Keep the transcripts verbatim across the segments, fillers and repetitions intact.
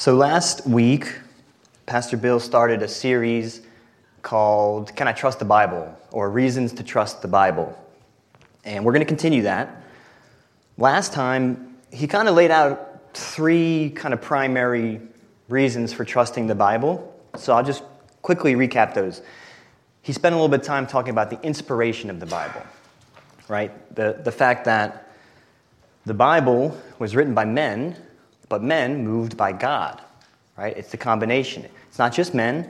So last week, Pastor Bill started a series called Can I Trust the Bible? Or Reasons to Trust the Bible. And we're going to continue that. Last time, he kind of laid out three kind of primary reasons for trusting the Bible. So I'll just quickly recap those. He spent a little bit of time talking about the inspiration of the Bible, right? The, the fact that the Bible was written by men, but men moved by God, right? It's the combination. It's not just men,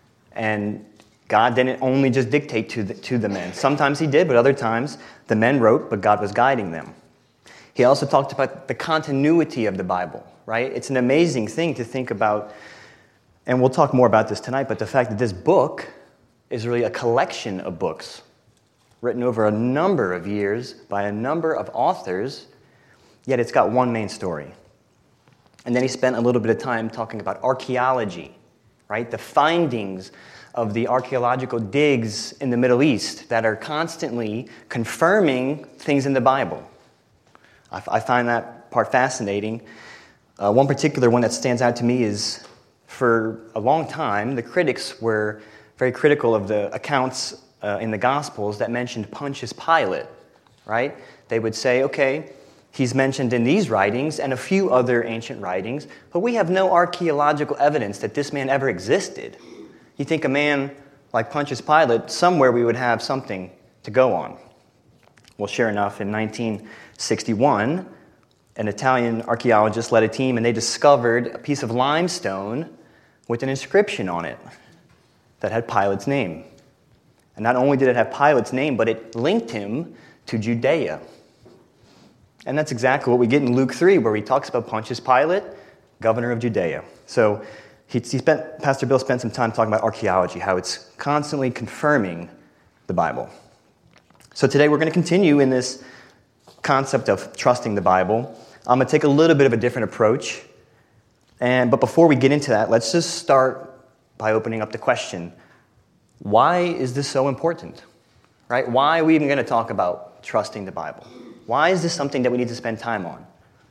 and God didn't only just dictate to the, to the men. Sometimes he did, but other times the men wrote, but God was guiding them. He also talked about the continuity of the Bible, right? It's an amazing thing to think about, and we'll talk more about this tonight, but the fact that this book is really a collection of books written over a number of years by a number of authors, yet it's got one main story. And then he spent a little bit of time talking about archaeology, right? The findings of the archaeological digs in the Middle East that are constantly confirming things in the Bible. I, f- I find that part fascinating. Uh, one particular one that stands out to me is, for a long time, the critics were very critical of the accounts uh, in the Gospels that mentioned Pontius Pilate, right? They would say, okay, he's mentioned in these writings and a few other ancient writings, but we have no archaeological evidence that this man ever existed. You think a man like Pontius Pilate, somewhere we would have something to go on. Well, sure enough, in nineteen sixty-one, an Italian archaeologist led a team, and they discovered a piece of limestone with an inscription on it that had Pilate's name. And not only did it have Pilate's name, but it linked him to Judea. And that's exactly what we get in Luke three, where he talks about Pontius Pilate, governor of Judea. So he, he spent, Pastor Bill spent some time talking about archaeology, how it's constantly confirming the Bible. So today we're going to continue in this concept of trusting the Bible. I'm going to take a little bit of a different approach. And but before we get into that, let's just start by opening up the question, why is this so important? Right? Why are we even going to talk about trusting the Bible? Why is this something that we need to spend time on?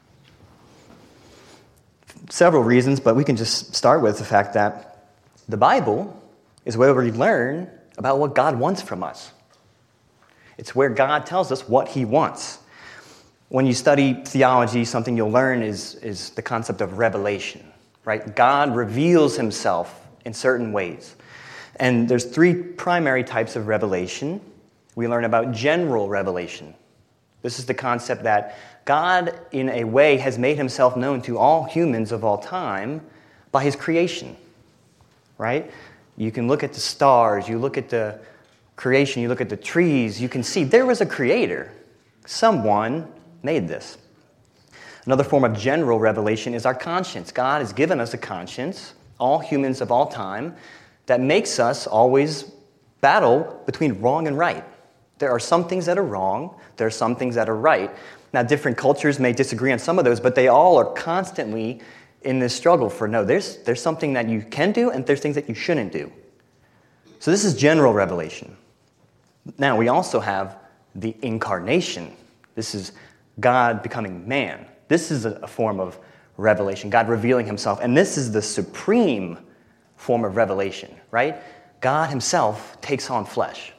Several reasons, but we can just start with the fact that the Bible is where we learn about what God wants from us. It's where God tells us what he wants. When you study theology, something you'll learn is, is the concept of revelation, right? God reveals himself in certain ways. And there's three primary types of revelation. We learn about general revelation. This is the concept that God, in a way, has made himself known to all humans of all time by his creation, right? You can look at the stars, you look at the creation, you look at the trees, you can see there was a creator. Someone made this. Another form of general revelation is our conscience. God has given us a conscience, all humans of all time, that makes us always battle between wrong and right. There are some things that are wrong. There are some things that are right. Now, different cultures may disagree on some of those, but they all are constantly in this struggle for, no, there's, there's something that you can do, and there's things that you shouldn't do. So this is general revelation. Now, we also have the incarnation. This is God becoming man. This is a, a form of revelation, God revealing himself. And this is the supreme form of revelation, right? God himself takes on flesh.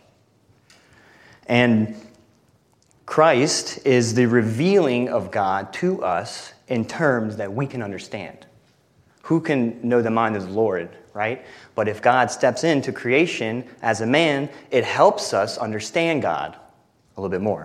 And Christ is the revealing of God to us in terms that we can understand. Who can know the mind of the Lord, right? But if God steps into creation as a man, it helps us understand God a little bit more.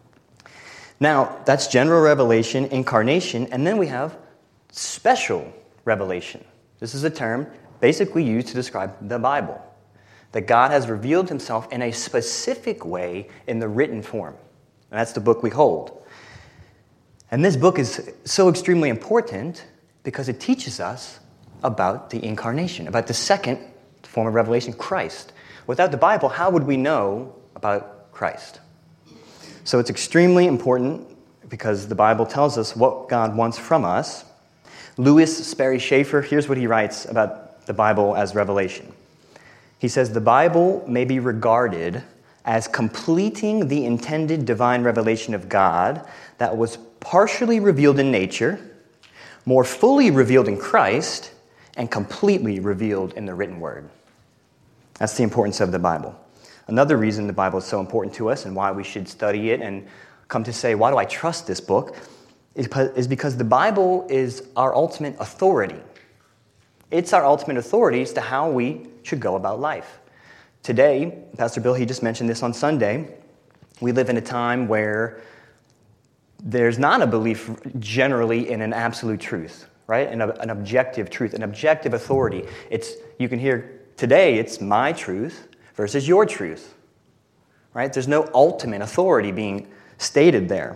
Now, that's general revelation, incarnation, and then we have special revelation. This is a term basically used to describe the Bible. That God has revealed himself in a specific way in the written form. And that's the book we hold. And this book is so extremely important because it teaches us about the incarnation, about the second form of revelation, Christ. Without the Bible, how would we know about Christ? So it's extremely important because the Bible tells us what God wants from us. Lewis Sperry Chafer, here's what he writes about the Bible as revelation. He says, the Bible may be regarded as completing the intended divine revelation of God that was partially revealed in nature, more fully revealed in Christ, and completely revealed in the written word. That's the importance of the Bible. Another reason the Bible is so important to us and why we should study it and come to say, why do I trust this book, is because the Bible is our ultimate authority. It's our ultimate authority as to how we should go about life. Today, Pastor Bill, he just mentioned this on Sunday, we live in a time where there's not a belief generally in an absolute truth, right? An, an objective truth, an objective authority. It's, you can hear today, it's my truth versus your truth, right? There's no ultimate authority being stated there.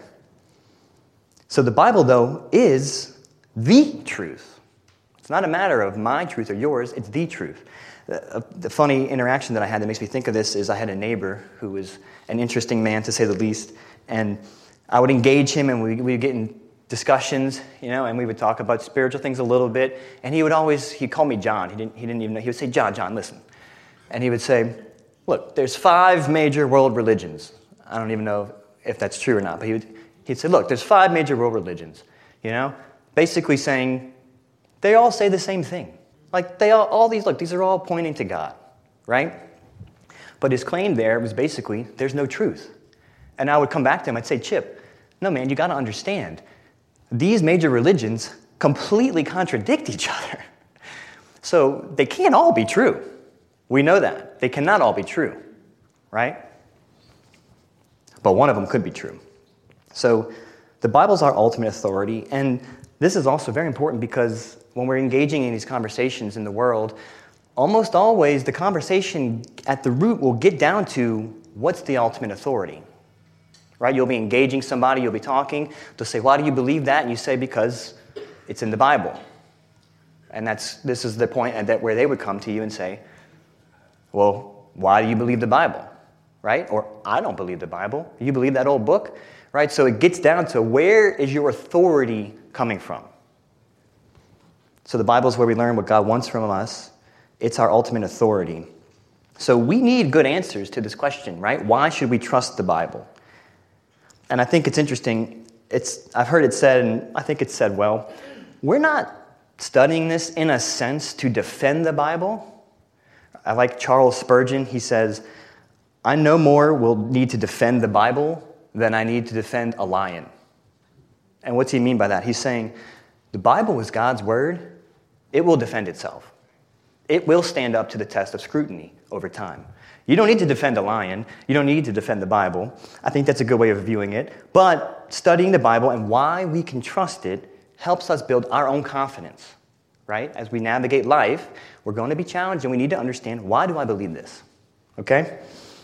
So the Bible, though, is the truth. It's not a matter of my truth or yours, it's the truth. The, the funny interaction that I had that makes me think of this is I had a neighbor who was an interesting man, to say the least, and I would engage him and we we would get in discussions, you know, and we would talk about spiritual things a little bit, and he would always, he'd call me John, he didn't, he didn't even know, he would say, John, John, listen. And he would say, look, there's five major world religions. I don't even know if that's true or not, but he would, he'd say, look, there's five major world religions, you know, basically saying they all say the same thing. Like, they all, all these, look, these are all pointing to God, right? But his claim there was basically, there's no truth. And I would come back to him, I'd say, Chip, no, man, you got to understand, these major religions completely contradict each other. So they can't all be true. We know that. They cannot all be true, right? But one of them could be true. So the Bible's our ultimate authority, and this is also very important because when we're engaging in these conversations in the world, almost always the conversation at the root will get down to what's the ultimate authority, right? You'll be engaging somebody, you'll be talking, they'll say, why do you believe that? And you say, because it's in the Bible. And that's this is the point that where they would come to you and say, well, why do you believe the Bible, right? Or I don't believe the Bible. You believe that old book, right? So it gets down to where is your authority coming from? So the Bible is where we learn what God wants from us. It's our ultimate authority. So we need good answers to this question, right? Why should we trust the Bible? And I think it's interesting. It's I've heard it said, and I think it's said well, we're not studying this in a sense to defend the Bible. I like Charles Spurgeon. He says, I no more will need to defend the Bible than I need to defend a lion. And what's he mean by that? He's saying, the Bible is God's word. It will defend itself. It will stand up to the test of scrutiny over time. You don't need to defend a lion. You don't need to defend the Bible. I think that's a good way of viewing it. But studying the Bible and why we can trust it helps us build our own confidence, right? As we navigate life, we're going to be challenged and we need to understand, why do I believe this? Okay?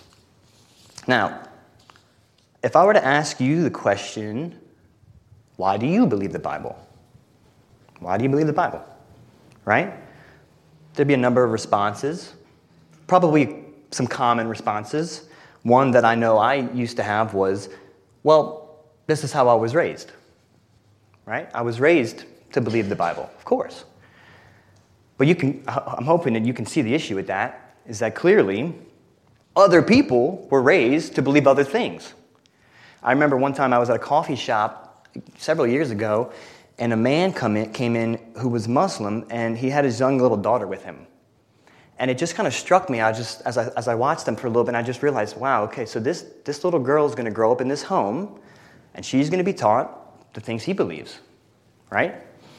Now, if I were to ask you the question, why do you believe the Bible? Why do you believe the Bible? Right? There'd be a number of responses, probably some common responses. One that I know I used to have was, well, this is how I was raised. Right? I was raised to believe the Bible, of course. But you can, I'm hoping that you can see the issue with that, is that clearly other people were raised to believe other things. I remember one time I was at a coffee shop several years ago, and a man come in, came in who was Muslim, and he had his young little daughter with him. And it just kind of struck me, I just as I as I watched them for a little bit, and I just realized, wow, okay, so this, this little girl is going to grow up in this home, and she's going to be taught the things he believes, right?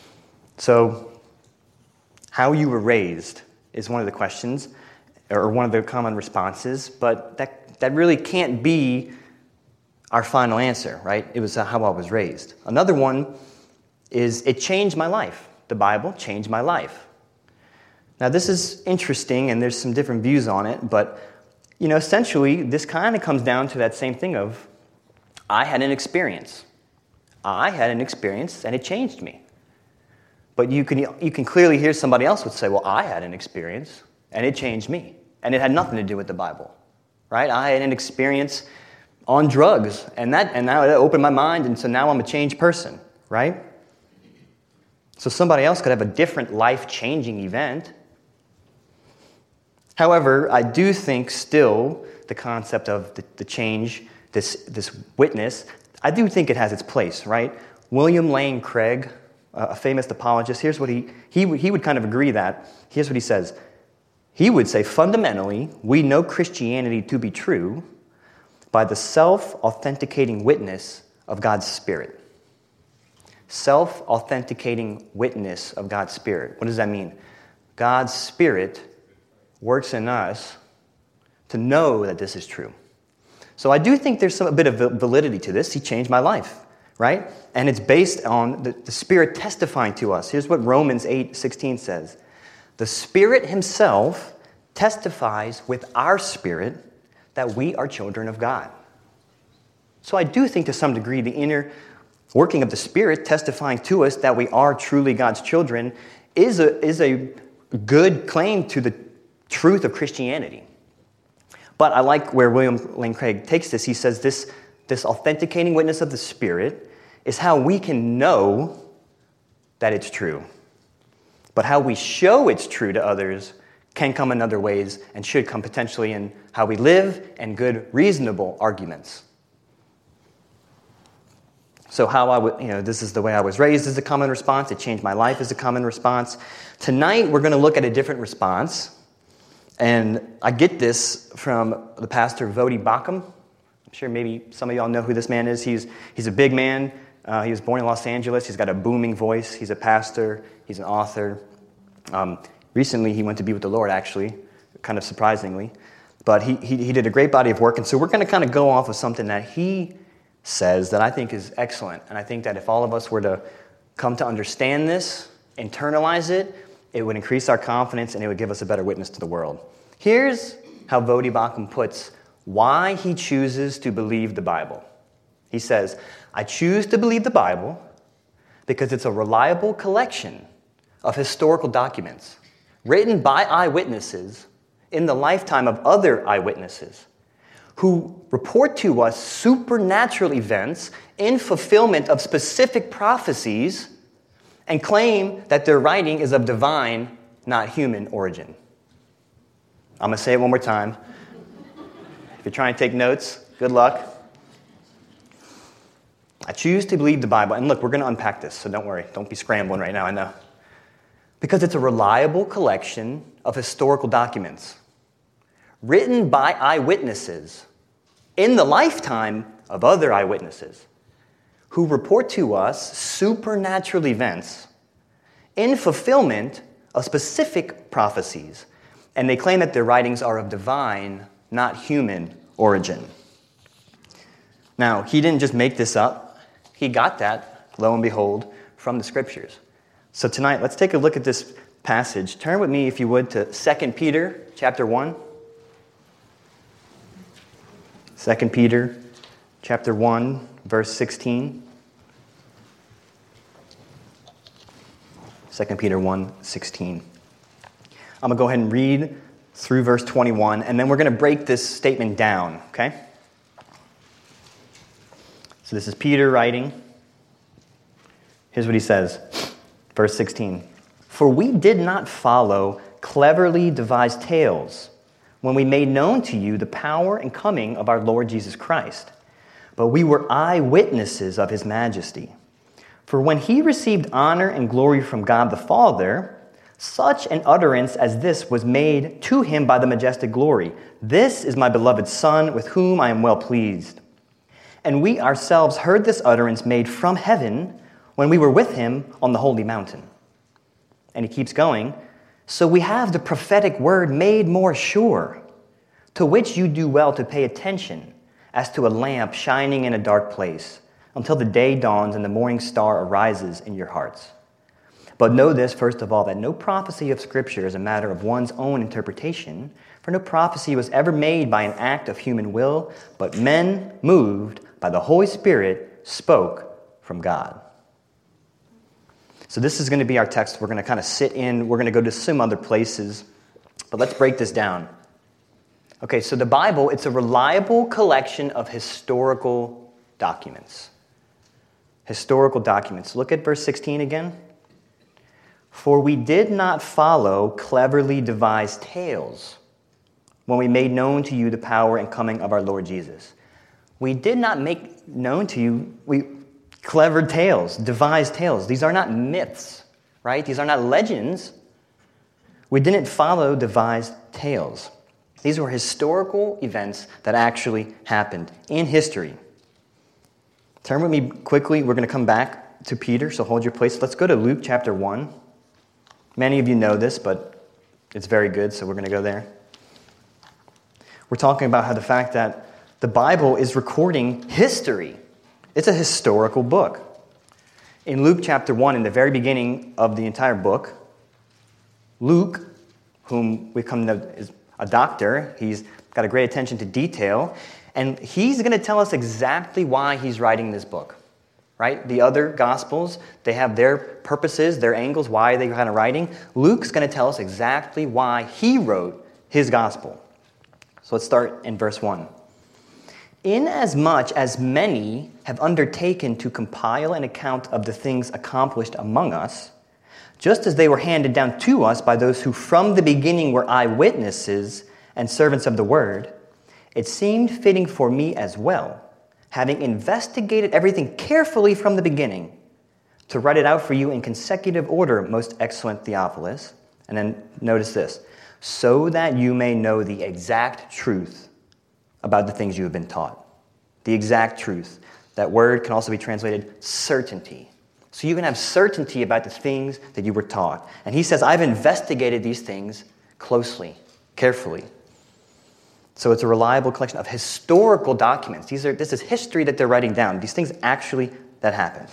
So how you were raised is one of the questions, or one of the common responses, but that, that really can't be our final answer, right? It was how I was raised. Another one is it changed my life. The Bible changed my life. Now, this is interesting, and there's some different views on it, but, you know, essentially, this kind of comes down to that same thing of, I had an experience. I had an experience, and it changed me. But you can, you can clearly hear somebody else would say, well, I had an experience, and it changed me. And it had nothing to do with the Bible, right? I had an experience on drugs, and that and now it opened my mind, and so now I'm a changed person, right? So somebody else could have a different life-changing event. However, I do think still the concept of the, the change, this, this witness, I do think it has its place, right? William Lane Craig, a famous apologist, here's what he, he, he would kind of agree that. Here's what he says. He would say, fundamentally, we know Christianity to be true by the self-authenticating witness of God's Spirit. Self-authenticating witness of God's Spirit. What does that mean? God's Spirit works in us to know that this is true. So I do think there's some, a bit of validity to this. He changed my life, right? And it's based on the, the Spirit testifying to us. Here's what Romans eight sixteen says. The Spirit himself testifies with our spirit that we are children of God. So I do think to some degree the inner working of the Spirit testifying to us that we are truly God's children is a, is a good claim to the truth of Christianity. But I like where William Lane Craig takes this. He says this, this authenticating witness of the Spirit is how we can know that it's true. But how we show it's true to others can come in other ways and should come potentially in how we live and good, reasonable arguments. So how I would, you know, this is the way I was raised is a common response. It changed my life as a common response. Tonight, we're going to look at a different response. And I get this from the pastor, Voddie Baucham. I'm sure maybe some of y'all know who this man is. He's, he's a big man. Uh, he was born in Los Angeles. He's got a booming voice. He's a pastor. He's an author. Um, recently, he went to be with the Lord, actually, kind of surprisingly. But he, he, he did a great body of work. And so we're going to kind of go off of something that he says that I think is excellent. And I think that if all of us were to come to understand this, internalize it, it would increase our confidence and it would give us a better witness to the world. Here's how Voddie Baucham puts why he chooses to believe the Bible. He says, I choose to believe the Bible because it's a reliable collection of historical documents written by eyewitnesses in the lifetime of other eyewitnesses who report to us supernatural events in fulfillment of specific prophecies and claim that their writing is of divine, not human origin. I'm going to say it one more time. If you're trying to take notes, good luck. I choose to believe the Bible. And look, we're going to unpack this, so don't worry. Don't be scrambling right now, I know. Because it's a reliable collection of historical documents written by eyewitnesses in the lifetime of other eyewitnesses who report to us supernatural events in fulfillment of specific prophecies. And they claim that their writings are of divine, not human origin. Now, he didn't just make this up. He got that, lo and behold, from the Scriptures. So tonight, let's take a look at this passage. Turn with me, if you would, to Second Peter chapter one. Second Peter chapter one, verse sixteen. Second Peter one, sixteen. I'm going to go ahead and read through verse twenty-one, and then we're going to break this statement down, okay? So this is Peter writing. Here's what he says, verse sixteen. For we did not follow cleverly devised tales when we made known to you the power and coming of our Lord Jesus Christ, but we were eyewitnesses of his majesty. For when he received honor and glory from God the Father, such an utterance as this was made to him by the majestic glory. This is my beloved Son, with whom I am well pleased. And we ourselves heard this utterance made from heaven when we were with him on the holy mountain. And he keeps going. So we have the prophetic word made more sure, to which you do well to pay attention, as to a lamp shining in a dark place, until the day dawns and the morning star arises in your hearts. But know this, first of all, that no prophecy of Scripture is a matter of one's own interpretation, for no prophecy was ever made by an act of human will, but men, moved by the Holy Spirit, spoke from God. So this is going to be our text. We're going to kind of sit in. We're going to go to some other places, but let's break this down. Okay, so the Bible, it's a reliable collection of historical documents. Historical documents. Look at verse sixteen again. For we did not follow cleverly devised tales when we made known to you the power and coming of our Lord Jesus. We did not make known to you, we clever tales, devised tales. These are not myths, right? These are not legends. We didn't follow devised tales. These were historical events that actually happened in history. Turn with me quickly. We're going to come back to Peter, so hold your place. Let's go to Luke chapter one. Many of you know this, but it's very good, so we're going to go there. We're talking about how the fact that the Bible is recording history. It's a historical book. In Luke chapter one, in the very beginning of the entire book, Luke, whom we come to know is a doctor, he's got a great attention to detail, and he's going to tell us exactly why he's writing this book. Right? The other Gospels, they have their purposes, their angles, why they're kind of writing. Luke's going to tell us exactly why he wrote his Gospel. So let's start in verse one. Inasmuch as many have undertaken to compile an account of the things accomplished among us, just as they were handed down to us by those who from the beginning were eyewitnesses and servants of the word, it seemed fitting for me as well, having investigated everything carefully from the beginning, to write it out for you in consecutive order, most excellent Theophilus. And then notice this, so that you may know the exact truth about the things you have been taught. The exact truth. That word can also be translated certainty. So you can have certainty about the things that you were taught. And he says, I've investigated these things closely, carefully. So it's a reliable collection of historical documents. These are, this is history that they're writing down. These things actually that happened.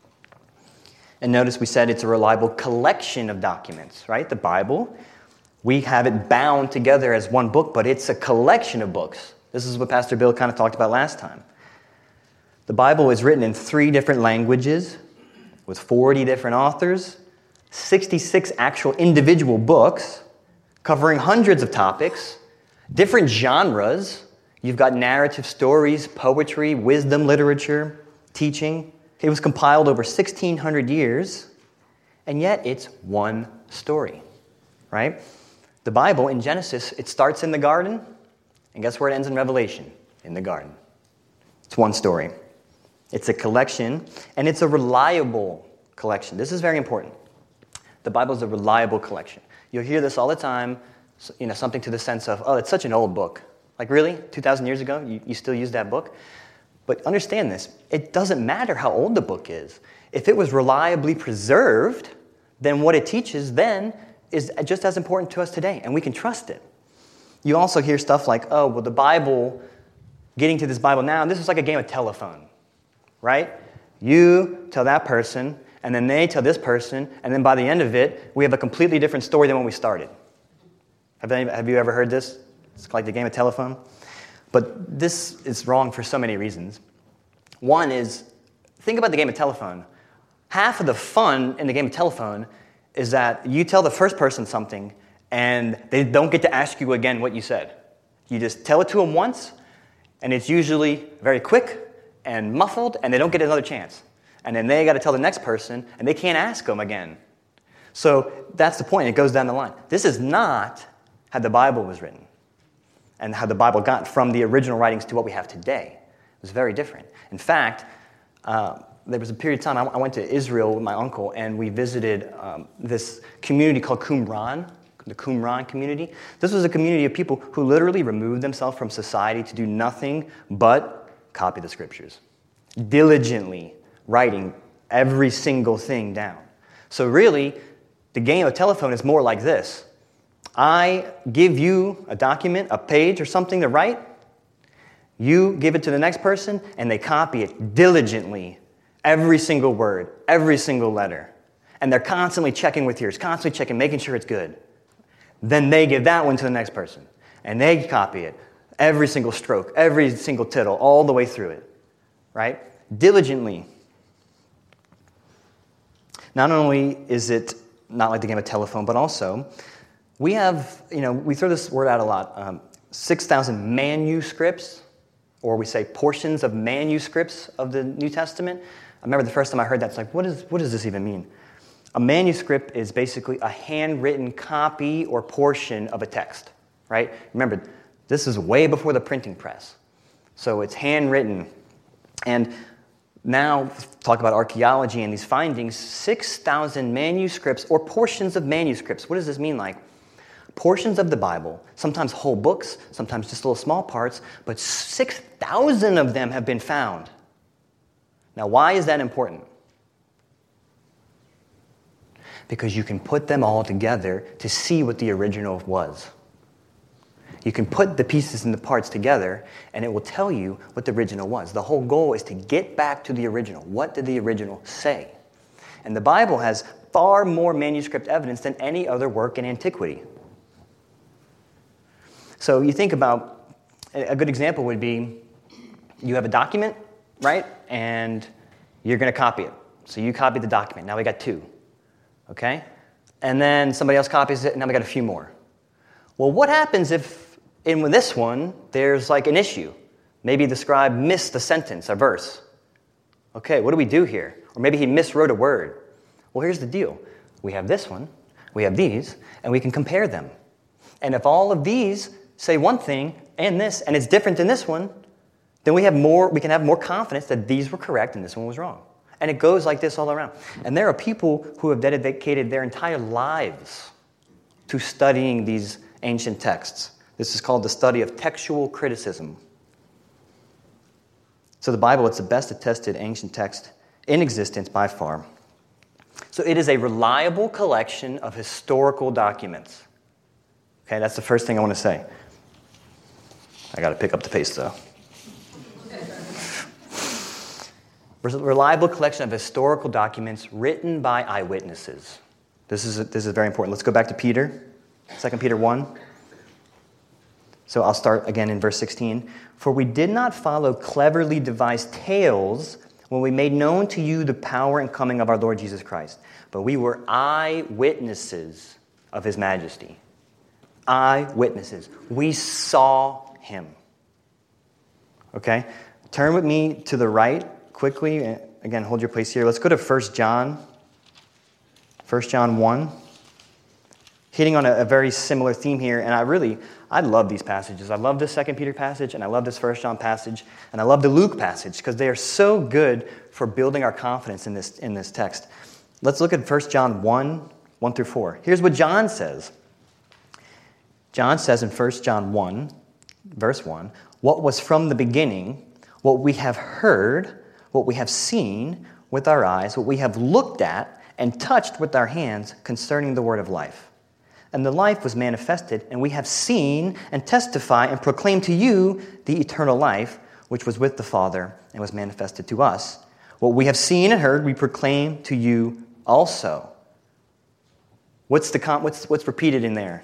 And notice we said it's a reliable collection of documents, right? The Bible, we have it bound together as one book, but it's a collection of books. This is what Pastor Bill kind of talked about last time. The Bible is written in three different languages with forty different authors, sixty-six actual individual books covering hundreds of topics, different genres. You've got narrative stories, poetry, wisdom, literature, teaching. It was compiled over sixteen hundred years, and yet it's one story, right? The Bible in Genesis, it starts in the garden, and guess where it ends in Revelation? In the garden. It's one story. It's a collection, and it's a reliable collection. This is very important. The Bible is a reliable collection. You'll hear this all the time, you know, something to the sense of, oh, it's such an old book. Like, really? two thousand years ago, you, you still use that book? But understand this, it doesn't matter how old the book is. If it was reliably preserved, then what it teaches then is just as important to us today, and we can trust it. You also hear stuff like, oh, well, the Bible, getting to this Bible now, this is like a game of telephone, right? You tell that person, and then they tell this person, and then by the end of it, we have a completely different story than when we started. Have, any, have you ever heard this? It's like the game of telephone. But this is wrong for so many reasons. One is, think about the game of telephone. Half of the fun in the game of telephone is that you tell the first person something, and they don't get to ask you again what you said. You just tell it to them once, and it's usually very quick and muffled, and they don't get another chance. And then they got to tell the next person, and they can't ask them again. So that's the point. It goes down the line. This is not how the Bible was written and how the Bible got from the original writings to what we have today. It was very different. In fact, uh, there was a period of time I went to Israel with my uncle, and we visited um, this community called Qumran, the Qumran community. This was a community of people who literally removed themselves from society to do nothing but copy the scriptures, diligently writing every single thing down. So really, the game of telephone is more like this. I give you a document, a page or something to write. You give it to the next person, and they copy it diligently, every single word, every single letter. And they're constantly checking with yours, constantly checking, making sure it's good. Then they give that one to the next person, and they copy it, every single stroke, every single tittle, all the way through it, right? Diligently. Not only is it not like the game of telephone, but also we have, you know, we throw this word out a lot, um, six thousand manuscripts, or we say portions of manuscripts of the New Testament. I remember the first time I heard that, it's like, what, is, what does this even mean? A manuscript is basically a handwritten copy or portion of a text, right? Remember, this is way before the printing press. So it's handwritten. And now, talk about archaeology and these findings, six thousand manuscripts or portions of manuscripts. What does this mean like? Portions of the Bible, sometimes whole books, sometimes just little small parts, but six thousand of them have been found. Now, why is that important? Because you can put them all together to see what the original was. You can put the pieces and the parts together, and it will tell you what the original was. The whole goal is to get back to the original. What did the original say? And the Bible has far more manuscript evidence than any other work in antiquity. So you think about, a good example would be, you have a document, right? And you're going to copy it. So you copy the document. Now we got two. Okay? And then somebody else copies it, and now we got a few more. Well, what happens if in this one there's like an issue? Maybe the scribe missed a sentence, a verse. Okay, what do we do here? Or maybe he miswrote a word. Well, here's the deal. We have this one, we have these, and we can compare them. And if all of these say one thing and this, and it's different than this one, then we have more, we can have more confidence that these were correct and this one was wrong. And it goes like this all around. And there are people who have dedicated their entire lives to studying these ancient texts. This is called the study of textual criticism. So the Bible, it's the best attested ancient text in existence by far. So it is a reliable collection of historical documents. Okay, that's the first thing I want to say. I got to pick up the pace, though. A reliable collection of historical documents written by eyewitnesses. This is, this is very important. Let's go back to Peter, Second Peter one. So I'll start again in verse sixteen. For we did not follow cleverly devised tales when we made known to you the power and coming of our Lord Jesus Christ, but we were eyewitnesses of his majesty. Eyewitnesses. We saw him. Okay? Turn with me to the right quickly. Again, hold your place here. Let's go to First John. First John one. Hitting on a, a very similar theme here, and I really, I love these passages. I love this Second Peter passage, and I love this First John passage, and I love the Luke passage, because they are so good for building our confidence in this, in this text. Let's look at First John one, one through four. Here's what John says. John says in First John one, verse one, what was from the beginning, what we have heard, what we have seen with our eyes, what we have looked at and touched with our hands concerning the word of life. And the life was manifested, and we have seen and testify and proclaim to you the eternal life, which was with the Father and was manifested to us. What we have seen and heard, we proclaim to you also. What's the what's what's repeated in there?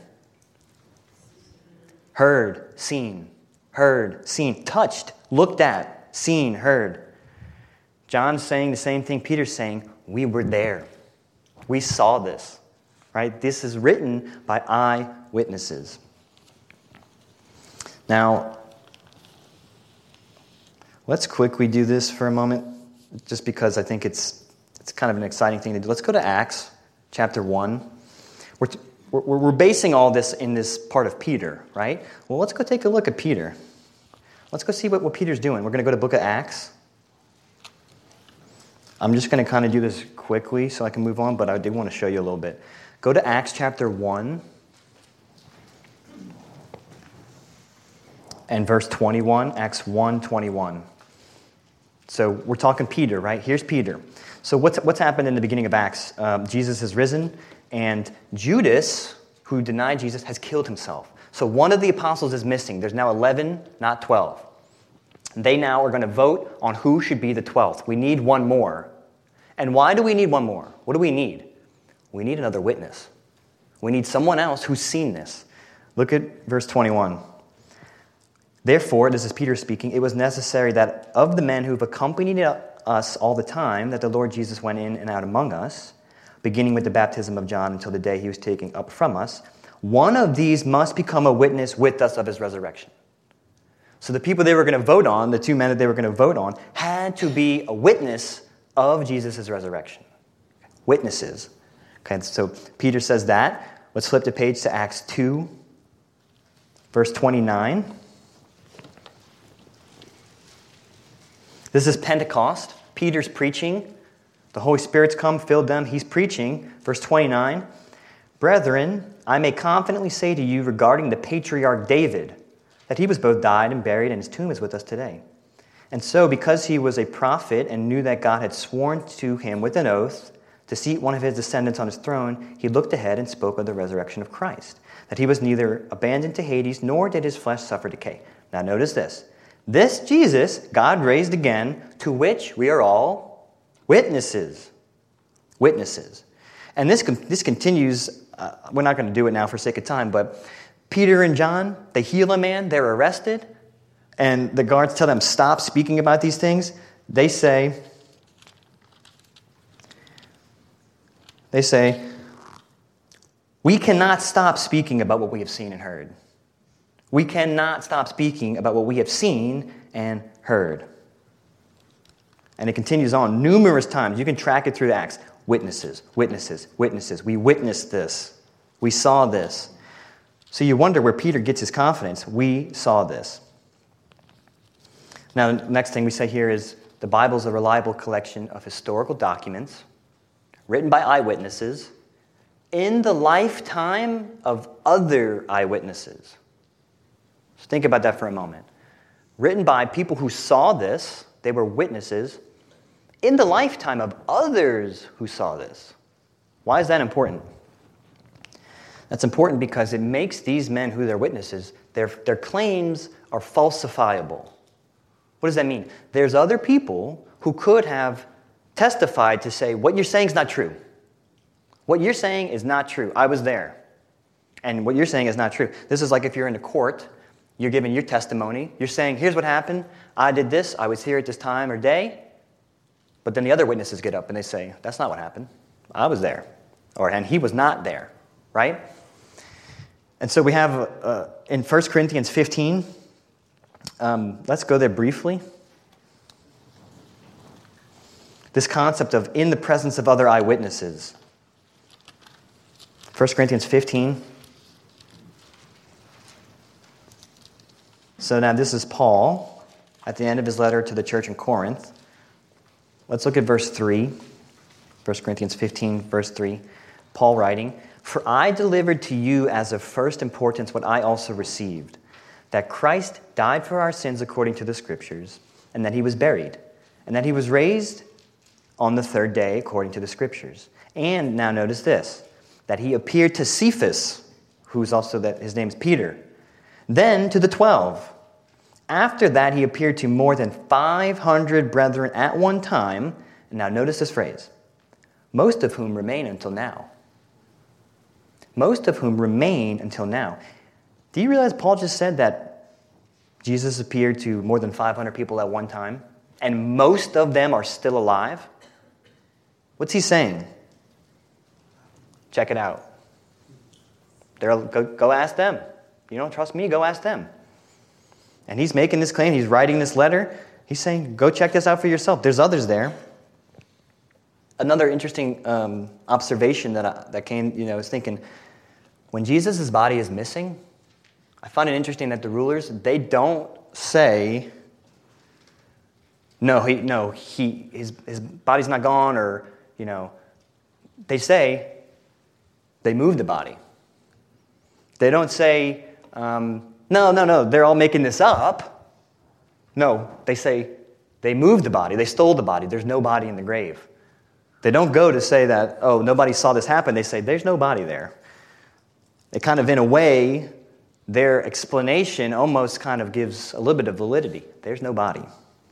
Heard, seen, heard, seen, touched, looked at, seen, heard. John's saying the same thing Peter's saying. We were there. We saw this. Right? This is written by eyewitnesses. Now, let's quickly do this for a moment, just because I think it's it's kind of an exciting thing to do. Let's go to Acts chapter one. We're, t- we're, we're basing all this in this part of Peter, right? Well, let's go take a look at Peter. Let's go see what, what Peter's doing. We're going to go to the book of Acts. I'm just going to kind of do this quickly so I can move on, but I did want to show you a little bit. Go to Acts chapter one and verse twenty-one, Acts one twenty-one. So we're talking Peter, right? Here's Peter. So what's what's happened in the beginning of Acts? Um, Jesus has risen, and Judas, who denied Jesus, has killed himself. So one of the apostles is missing. There's now eleven, not twelve. They now are going to vote on who should be the twelfth. We need one more. And why do we need one more? What do we need? We need another witness. We need someone else who's seen this. Look at verse twenty-one. Therefore, this is Peter speaking, it was necessary that of the men who've accompanied us all the time, that the Lord Jesus went in and out among us, beginning with the baptism of John until the day he was taken up from us, one of these must become a witness with us of his resurrection. So the people they were going to vote on, the two men that they were going to vote on, had to be a witness of Jesus' resurrection. Witnesses. Okay, so Peter says that. Let's flip the page to Acts two, verse twenty-nine. This is Pentecost. Peter's preaching. The Holy Spirit's come, filled them. He's preaching. Verse twenty-nine, "Brethren, I may confidently say to you regarding the patriarch David, that he was both died and buried, and his tomb is with us today. And so, because he was a prophet and knew that God had sworn to him with an oath to seat one of his descendants on his throne, he looked ahead and spoke of the resurrection of Christ, that he was neither abandoned to Hades, nor did his flesh suffer decay." Now notice this. This Jesus God raised again, to which we are all witnesses. Witnesses. And this, this continues, uh, we're not going to do it now for sake of time, but Peter and John, they heal a man, they're arrested, and the guards tell them, stop speaking about these things. They say, they say, we cannot stop speaking about what we have seen and heard. We cannot stop speaking about what we have seen and heard. And it continues on numerous times. You can track it through the Acts. Witnesses, witnesses, witnesses. We witnessed this. We saw this. So you wonder where Peter gets his confidence. We saw this. Now, the next thing we say here is the Bible is a reliable collection of historical documents written by eyewitnesses in the lifetime of other eyewitnesses. So think about that for a moment. Written by people who saw this, they were witnesses, in the lifetime of others who saw this. Why is that important? That's important because it makes these men who they're witnesses, their, their claims are falsifiable. What does that mean? There's other people who could have testified to say, what you're saying is not true. What you're saying is not true. I was there. And what you're saying is not true. This is like if you're in a court, you're giving your testimony. You're saying, here's what happened. I did this. I was here at this time or day. But then the other witnesses get up and they say, that's not what happened. I was there. Or, and he was not there. Right? And so we have uh, in First Corinthians fifteen, um, let's go there briefly. This concept of in the presence of other eyewitnesses. First Corinthians fifteen. So now this is Paul at the end of his letter to the church in Corinth. Let's look at verse three. First Corinthians fifteen, verse three. Paul writing, "For I delivered to you as of first importance what I also received, that Christ died for our sins according to the Scriptures, and that he was buried, and that he was raised on the third day according to the Scriptures. And now notice this, that he appeared to Cephas, who's also that his name's Peter, then to the twelve. After that he appeared to more than five hundred brethren at one time." And now notice this phrase, "most of whom remain until now." Most of whom remain until now. Do you realize Paul just said that Jesus appeared to more than five hundred people at one time, and most of them are still alive? What's he saying? Check it out. They're, go, go ask them. You don't trust me? Go ask them. And he's making this claim. He's writing this letter. He's saying, go check this out for yourself. There's others there. Another interesting um, observation that I, that came, you know, I was thinking, when Jesus' body is missing, I find it interesting that the rulers, they don't say, no, he, no, he, his, his body's not gone, or, you know, they say they moved the body. They don't say, um, no, no, no, they're all making this up. No, they say they moved the body, they stole the body, there's no body in the grave. They don't go to say that, oh, nobody saw this happen. They say, there's no body there. It kind of, in a way, their explanation almost kind of gives a little bit of validity. There's no body.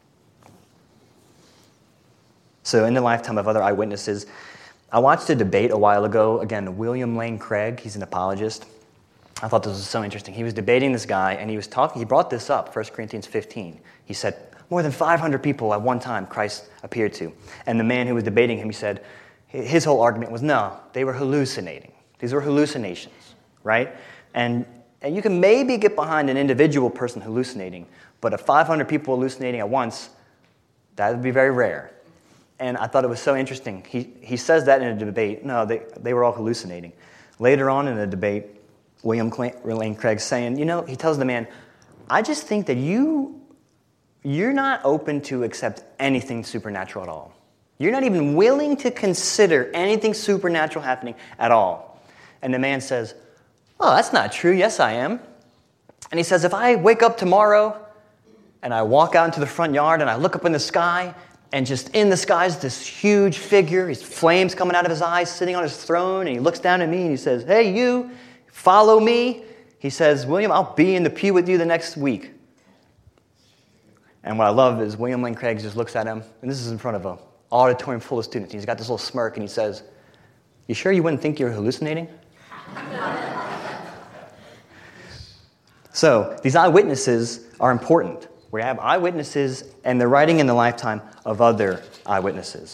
So in the lifetime of other eyewitnesses, I watched a debate a while ago. Again, William Lane Craig, he's an apologist. I thought this was so interesting. He was debating this guy, and he was talking, he brought this up, First Corinthians fifteen. He said, more than five hundred people at one time Christ appeared to. And the man who was debating him, he said, his whole argument was, no, they were hallucinating. These were hallucinations, right? And, and you can maybe get behind an individual person hallucinating, but if five hundred people hallucinating at once, that would be very rare. And I thought it was so interesting. He, he says that in a debate. No, they, they were all hallucinating. Later on in the debate, William Lane Craig saying, you know, he tells the man, I just think that you you're not open to accept anything supernatural at all. You're not even willing to consider anything supernatural happening at all. And the man says, oh, that's not true. Yes, I am. And he says, if I wake up tomorrow and I walk out into the front yard and I look up in the sky, and just in the sky is this huge figure, his flames coming out of his eyes, sitting on his throne, and he looks down at me and he says, hey, you, follow me. He says, William, I'll be in the pew with you the next week. And what I love is William Lane Craig just looks at him, and this is in front of an auditorium full of students. He's got this little smirk, and he says, you sure you wouldn't think you're hallucinating? So, these eyewitnesses are important. We have eyewitnesses, and they're writing in the lifetime of other eyewitnesses.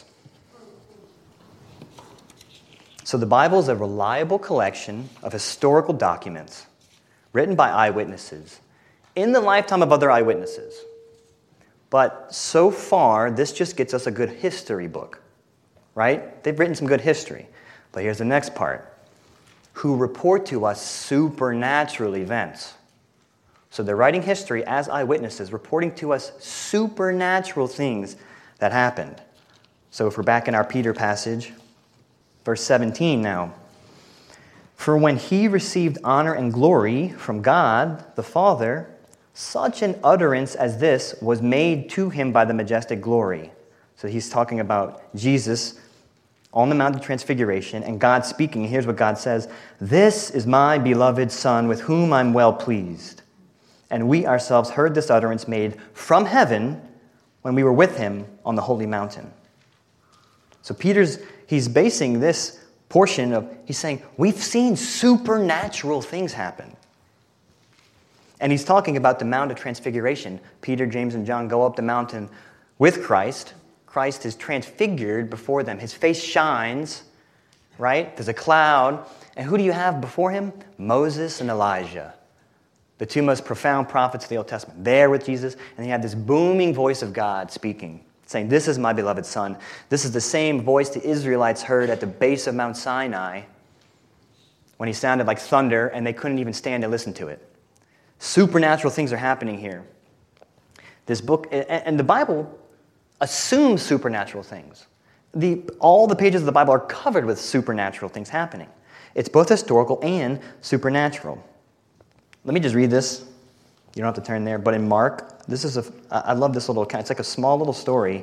So the Bible is a reliable collection of historical documents written by eyewitnesses in the lifetime of other eyewitnesses. But so far, this just gets us a good history book, right? They've written some good history. But here's the next part. Who report to us supernatural events. So they're writing history as eyewitnesses, reporting to us supernatural things that happened. So if we're back in our Peter passage, verse seventeen now. For when he received honor and glory from God, the Father, such an utterance as this was made to him by the majestic glory. So he's talking about Jesus on the Mount of Transfiguration, and God speaking. Here's what God says. This is my beloved Son, with whom I'm well pleased. And we ourselves heard this utterance made from heaven when we were with him on the holy mountain. So Peter's, he's basing this portion of, he's saying, we've seen supernatural things happen. And he's talking about the Mount of Transfiguration. Peter, James, and John go up the mountain with Christ. Christ is transfigured before them. His face shines, right? There's a cloud. And who do you have before him? Moses and Elijah, the two most profound prophets of the Old Testament. There with Jesus, and you have this booming voice of God speaking, saying, this is my beloved Son. This is the same voice the Israelites heard at the base of Mount Sinai when he sounded like thunder, and they couldn't even stand to listen to it. Supernatural things are happening here. This book, and the Bible assumes supernatural things. The, all the pages of the Bible are covered with supernatural things happening. It's both historical and supernatural. Let me just read this. You don't have to turn there. But in Mark, this is a, I love this little account. It's like a small little story.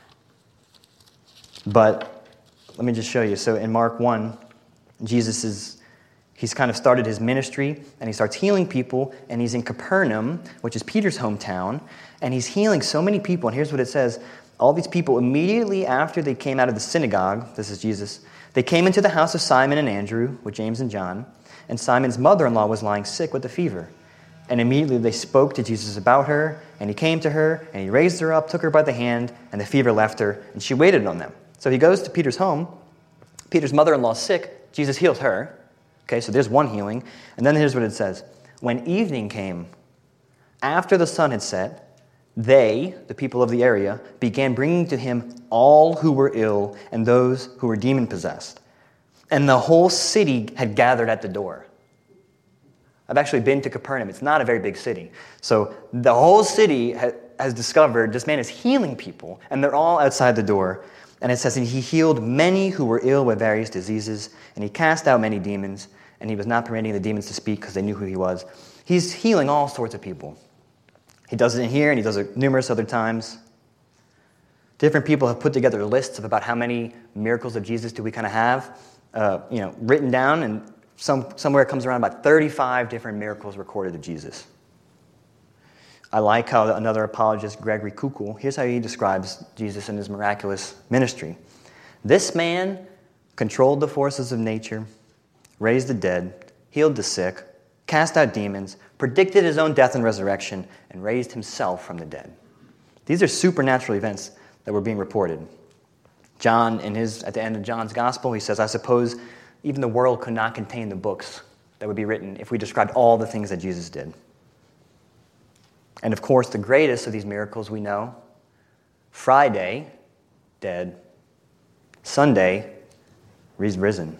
But let me just show you. So in Mark one, Jesus is, he's kind of started his ministry, and he starts healing people, and he's in Capernaum, which is Peter's hometown, and he's healing so many people. And here's what it says. All these people, immediately after they came out of the synagogue, this is Jesus, they came into the house of Simon and Andrew with James and John, and Simon's mother-in-law was lying sick with a fever. And immediately they spoke to Jesus about her, and he came to her, and he raised her up, took her by the hand, and the fever left her, and she waited on them. So he goes to Peter's home. Peter's mother-in-law is sick. Jesus heals her. Okay, so there's one healing. And then here's what it says. When evening came, after the sun had set, they, the people of the area, began bringing to him all who were ill and those who were demon-possessed. And the whole city had gathered at the door. I've actually been to Capernaum. It's not a very big city. So the whole city ha- has discovered this man is healing people, and they're all outside the door. And it says, and he healed many who were ill with various diseases, and he cast out many demons, and he was not permitting the demons to speak because they knew who he was. He's healing all sorts of people. He does it in here, and he does it numerous other times. Different people have put together lists of about how many miracles of Jesus do we kind of have, uh, you know, written down, and some somewhere it comes around about thirty-five different miracles recorded of Jesus. I like how another apologist, Gregory Kukul, here's how he describes Jesus and his miraculous ministry. This man controlled the forces of nature, raised the dead, healed the sick, cast out demons, predicted his own death and resurrection, and raised himself from the dead. These are supernatural events that were being reported. John, in his at the end of John's gospel, he says, I suppose even the world could not contain the books that would be written if we described all the things that Jesus did. And of course, the greatest of these miracles we know, Friday, dead, Sunday, risen.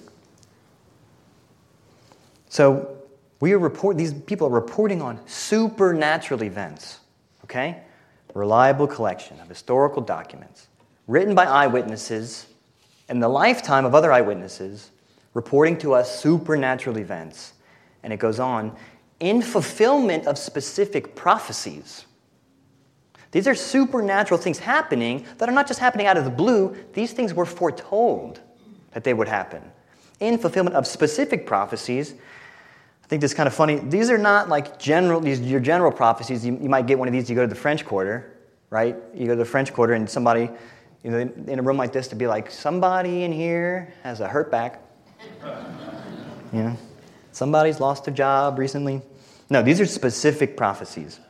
So we are report, these people are reporting on supernatural events, okay? reliable collection of historical documents written by eyewitnesses in the lifetime of other eyewitnesses, reporting to us supernatural events. And it goes on, in fulfillment of specific prophecies. These are supernatural things happening that are not just happening out of the blue. These things were foretold that they would happen. In fulfillment of specific prophecies. I think this is kind of funny. These are not like general, these your general prophecies. You, you might get one of these, you go to the French Quarter, right? You go to the French Quarter and somebody, you know, in a room like this to be like, somebody in here has a hurt back. You know, somebody's lost their job recently. No, these are specific prophecies.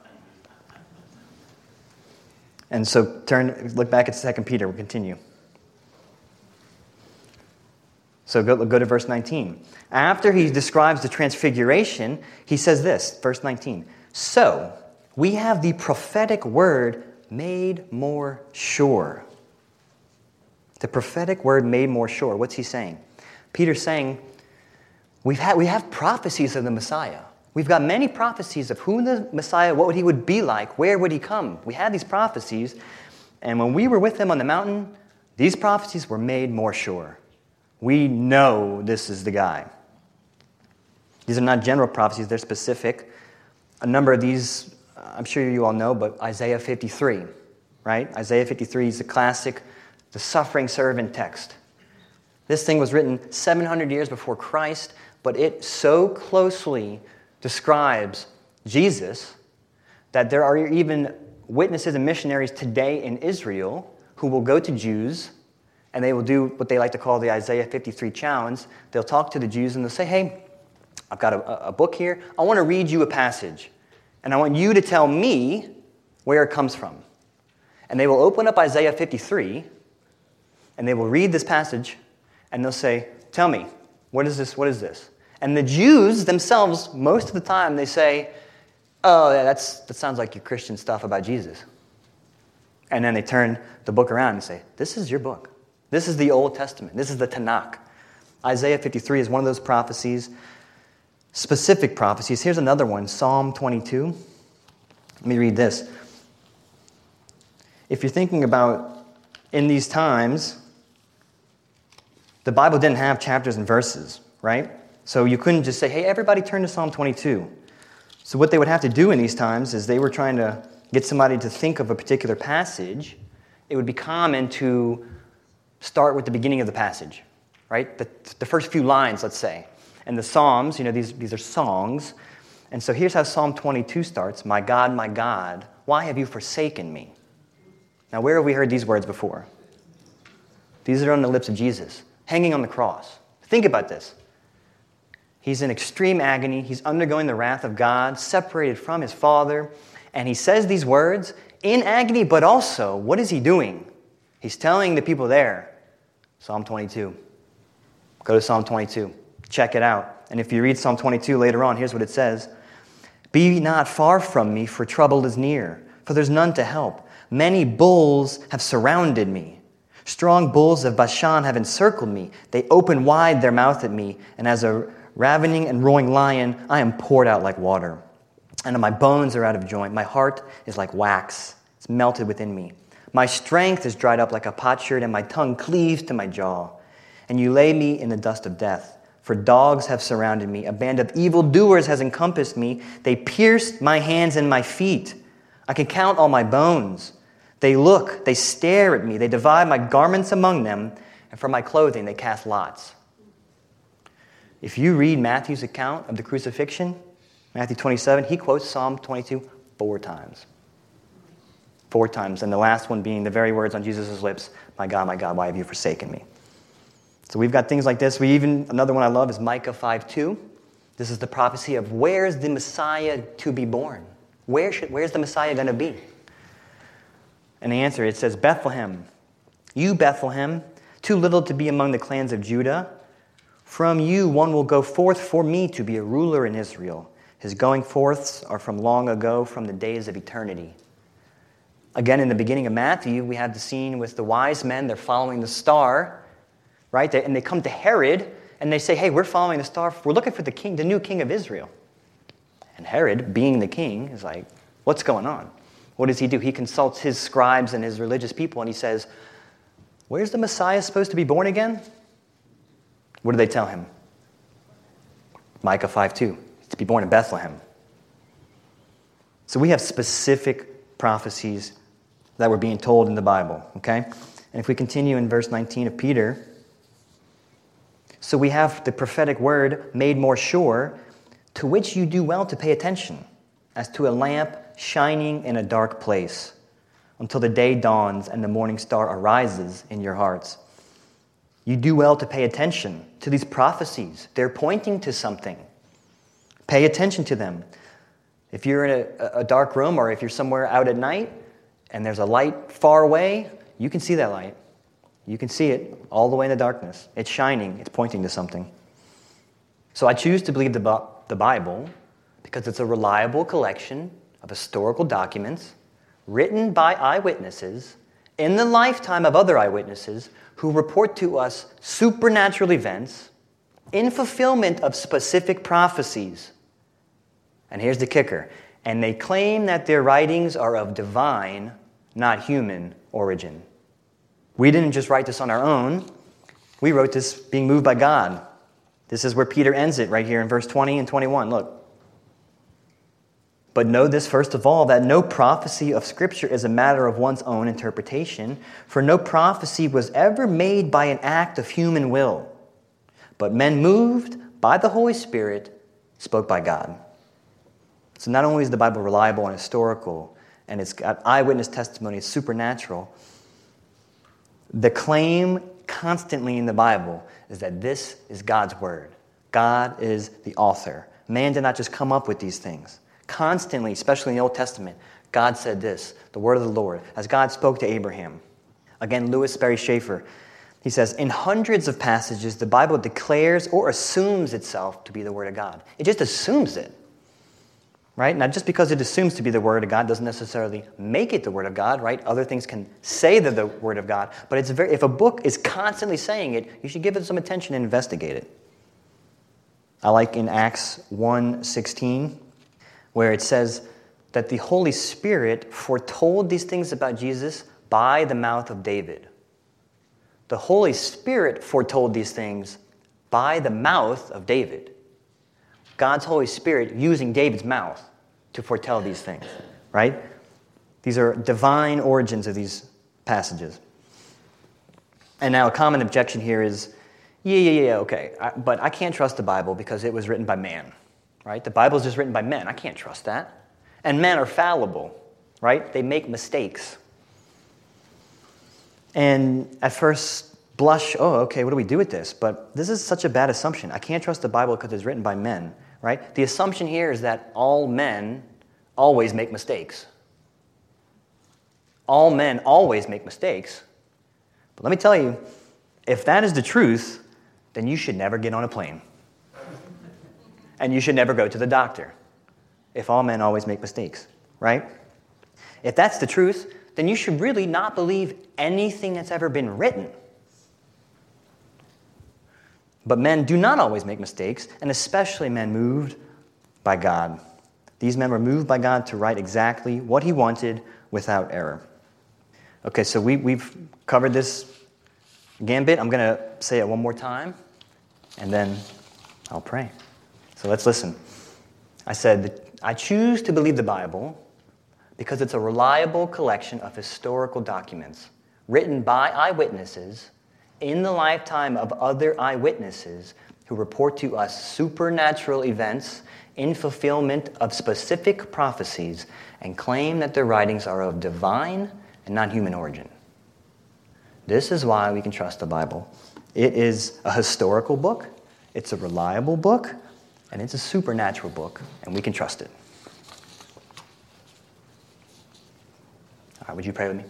And so turn, look back at Second Peter. We'll continue. So go, go to verse nineteen. After he describes the transfiguration, he says this, verse nineteen. So we have the prophetic word made more sure. The prophetic word made more sure. What's he saying? Peter's saying, we've had, we have prophecies of the Messiah. We've got many prophecies of who the Messiah, what he would be like, where would he come. We had these prophecies, and when we were with him on the mountain, these prophecies were made more sure. We know this is the guy. These are not general prophecies, they're specific. A number of these, I'm sure you all know, but Isaiah fifty-three, right? Isaiah fifty-three is a classic, the suffering servant text. This thing was written seven hundred years before Christ, but it so closely describes Jesus that there are even witnesses and missionaries today in Israel who will go to Jews and they will do what they like to call the Isaiah fifty-three challenge. They'll talk to the Jews and they'll say, hey, I've got a, a book here. I want to read you a passage. And I want you to tell me where it comes from. And they will open up Isaiah fifty-three and they will read this passage and they'll say, tell me, what is this? What is this? And the Jews themselves, most of the time, they say, oh, yeah, that's, that sounds like your Christian stuff about Jesus. And then they turn the book around and say, this is your book. This is the Old Testament. This is the Tanakh. Isaiah fifty-three is one of those prophecies, specific prophecies. Here's another one, Psalm twenty-two. Let me read this. If you're thinking about in these times, the Bible didn't have chapters and verses, right? So you couldn't just say, hey, everybody turn to Psalm twenty-two. So what they would have to do in these times is they were trying to get somebody to think of a particular passage. It would be common to start with the beginning of the passage, right? The, the first few lines, let's say. And the Psalms, you know, these, these are songs. And so here's how Psalm twenty-two starts. My God, my God, why have you forsaken me? Now, where have we heard these words before? These are on the lips of Jesus, hanging on the cross. Think about this. He's in extreme agony. He's undergoing the wrath of God, separated from his Father. And he says these words in agony, but also, what is he doing? He's telling the people there, Psalm twenty-two. Go to Psalm twenty-two. Check it out. And if you read Psalm twenty-two later on, here's what it says. Be not far from me, for trouble is near, for there's none to help. Many bulls have surrounded me. Strong bulls of Bashan have encircled me. They open wide their mouth at me, and as a ravening and roaring lion, I am poured out like water. And my bones are out of joint. My heart is like wax. It's melted within me. My strength is dried up like a potsherd, and my tongue cleaves to my jaw. And you lay me in the dust of death. For dogs have surrounded me. A band of evildoers has encompassed me. They pierced my hands and my feet. I can count all my bones. They look, they stare at me. They divide my garments among them, and for my clothing they cast lots. If you read Matthew's account of the crucifixion, Matthew twenty-seven, he quotes Psalm twenty-two four times. Four times, and the last one being the very words on Jesus' lips, my God, my God, why have you forsaken me? So we've got things like this. We even, another one I love is Micah five two. This is the prophecy of where's the Messiah to be born? Where should, where's the Messiah going to be? And the answer, it says, Bethlehem. You, Bethlehem, too little to be among the clans of Judah. From you one will go forth for me to be a ruler in Israel. His going forths are from long ago, from the days of eternity. Again, in the beginning of Matthew, we have the scene with the wise men. They're following the star, right? They, and they come to Herod, and they say, hey, we're following the star. We're looking for the king, the new king of Israel. And Herod, being the king, is like, what's going on? what does he do? He consults his scribes and his religious people, and he says, where's the Messiah supposed to be born again? What do they tell him? Micah five two, to be born in Bethlehem. So we have specific prophecies that were being told in the Bible, okay? And if we continue in verse nineteen of Peter, so we have the prophetic word made more sure, to which you do well to pay attention, as to a lamp shining in a dark place, until the day dawns and the morning star arises in your hearts. You do well to pay attention to these prophecies. They're pointing to something. Pay attention to them. If you're in a, a dark room, or if you're somewhere out at night and there's a light far away, you can see that light. You can see it all the way in the darkness. It's shining. It's pointing to something. So I choose to believe the, the Bible because it's a reliable collection of historical documents written by eyewitnesses in the lifetime of other eyewitnesses who report to us supernatural events in fulfillment of specific prophecies. And here's the kicker. And they claim that their writings are of divine, not human, origin. We didn't just write this on our own. We wrote this being moved by God. This is where Peter ends it right here in verse twenty and twenty-one. Look. But know this first of all, that no prophecy of Scripture is a matter of one's own interpretation, for no prophecy was ever made by an act of human will, but men moved by the Holy Spirit spoke by God. So not only is the Bible reliable and historical, and it's got eyewitness testimony, it's supernatural, the claim constantly in the Bible is that this is God's word. God is the author. Man did not just come up with these things. Constantly, especially in the Old Testament, God said this, the word of the Lord, as God spoke to Abraham. Again, Louis Sperry Schaefer, he says, in hundreds of passages, the Bible declares or assumes itself to be the word of God. It just assumes it. Right? Now, just because it assumes to be the word of God doesn't necessarily make it the word of God, right? Other things can say they're the word of God, but it's very, if a book is constantly saying it, you should give it some attention and investigate it. I like in Acts one sixteen, where it says that the Holy Spirit foretold these things about Jesus by the mouth of David. The Holy Spirit foretold these things by the mouth of David. God's Holy Spirit using David's mouth to foretell these things, right? These are divine origins of these passages. And now a common objection here is, yeah, yeah, yeah, okay, I, but I can't trust the Bible because it was written by man, right? The Bible is just written by men. I can't trust that. And men are fallible, right? They make mistakes. And at first blush, oh, okay, what do we do with this? But this is such a bad assumption. I can't trust the Bible because it's written by men, right? The assumption here is that all men always make mistakes. All men always make mistakes. But let me tell you, if that is the truth, then you should never get on a plane. And you should never go to the doctor, if all men always make mistakes, right? If that's the truth, then you should really not believe anything that's ever been written. But men do not always make mistakes, and especially men moved by God. These men were moved by God to write exactly what he wanted without error. Okay, so we, we've covered this gambit. I'm going to say it one more time, and then I'll pray. So let's listen. I said that I choose to believe the Bible because it's a reliable collection of historical documents written by eyewitnesses in the lifetime of other eyewitnesses who report to us supernatural events in fulfillment of specific prophecies and claim that their writings are of divine and not human origin. This is why we can trust the Bible. It is a historical book, it's a reliable book, and it's a supernatural book, and we can trust it. All right, would you pray with me?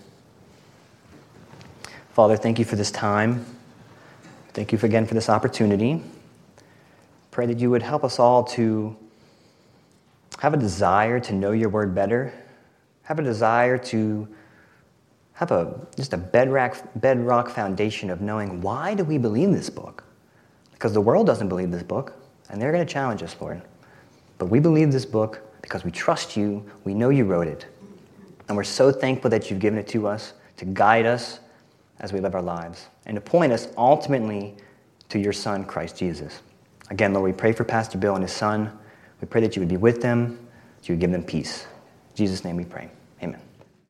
Father, thank you for this time. Thank you for, again for this opportunity. Pray that you would help us all to have a desire to know your word better, have a desire to have a just a bedrock, bedrock foundation of knowing why do we believe this book? Because the world doesn't believe this book, and they're going to challenge us, Lord. But we believe this book because we trust you, we know you wrote it, And we're so thankful that you've given it to us to guide us as we live our lives and to point us ultimately to your Son, Christ Jesus. Again, Lord, we pray for Pastor Bill and his son. We pray that you would be with them, that you would give them peace. In Jesus' name we pray. Amen.